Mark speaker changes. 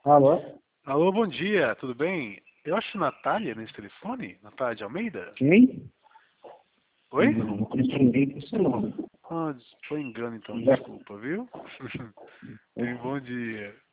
Speaker 1: Alô?
Speaker 2: Alô, bom dia, tudo bem? Eu acho Natália nesse telefone? Natália de Almeida?
Speaker 1: Quem?
Speaker 2: Oi?
Speaker 1: Não conheço ninguém com esse nome.
Speaker 2: Ah, foi engano então,
Speaker 1: Já-
Speaker 2: desculpa, viu? Bem, bom dia.